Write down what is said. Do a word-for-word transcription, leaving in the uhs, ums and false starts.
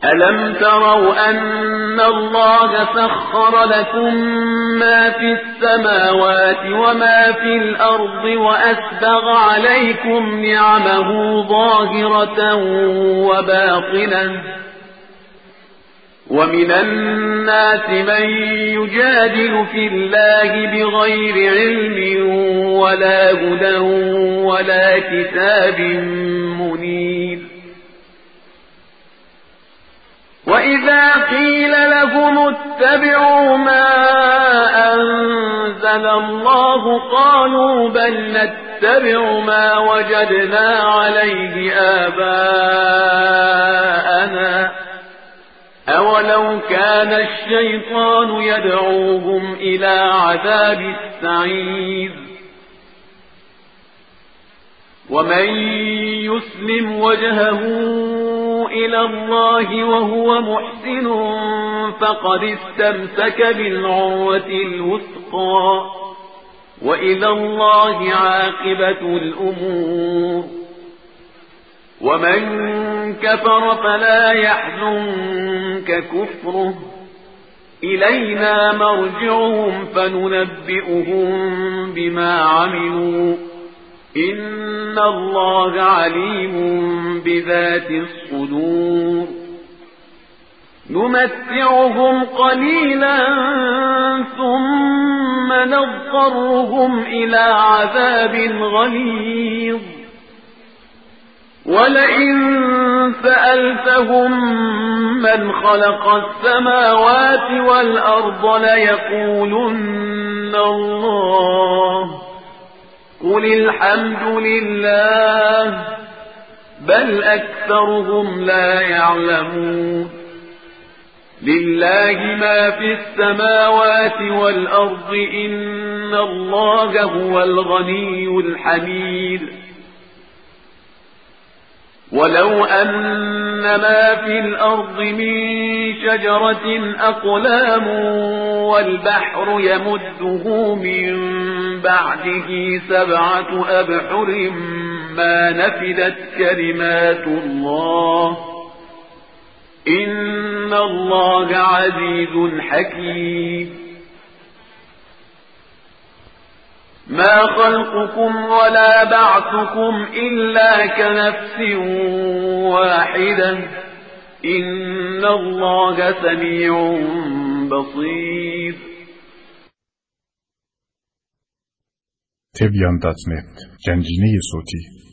ألم تروا أن الله سخر لكم ما في السماوات وما في الأرض وأسبغ عليكم نعمه ظاهرة وباطنة ومن الناس من يجادل في الله بغير علم ولا هدى ولا كتاب منير. وإذا قيل لهم اتبعوا ما أنزل الله قالوا بل نتبع ما وجدنا عليه آباءنا أولو كان الشيطان يدعوهم إلى عذاب السعير. ومن يسلم وجهه إلى الله وهو محسن فقد استمسك بالعروة الوثقى وإلى الله عاقبة الأمور. ومن كفر فلا يحزنك كفره إلينا مرجعهم فننبئهم بما عملوا إن الله عليم بذات الصدور. نمتعهم قليلا ثم نضطرهم إلى عذاب غليظ ولئن سألتهم من خلق السماوات والأرض ليقولن الله قل الحمد لله بل أكثرهم لا يعلمون. لله ما في السماوات والأرض إن الله هو الغني الحميد. ولو أن ما في الأرض من شجرة أقلام والبحر يمده من بعده سبعة أبحر ما نفدت كلمات الله إن الله عزيز حكيم. ما خلقكم ولا بعثكم إلا كنفس واحدة إن الله سميع بصير. تبيان دات نت جنجيني صوتي